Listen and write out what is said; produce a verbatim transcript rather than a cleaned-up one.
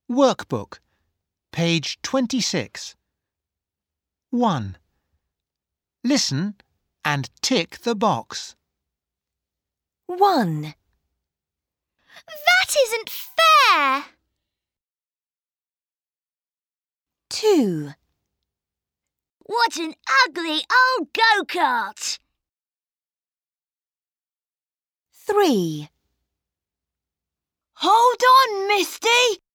Workbook, page twenty-six. one. Listen and tick the box. one. That isn't fair! two. What an ugly old go-kart! three. Hold on, Misty!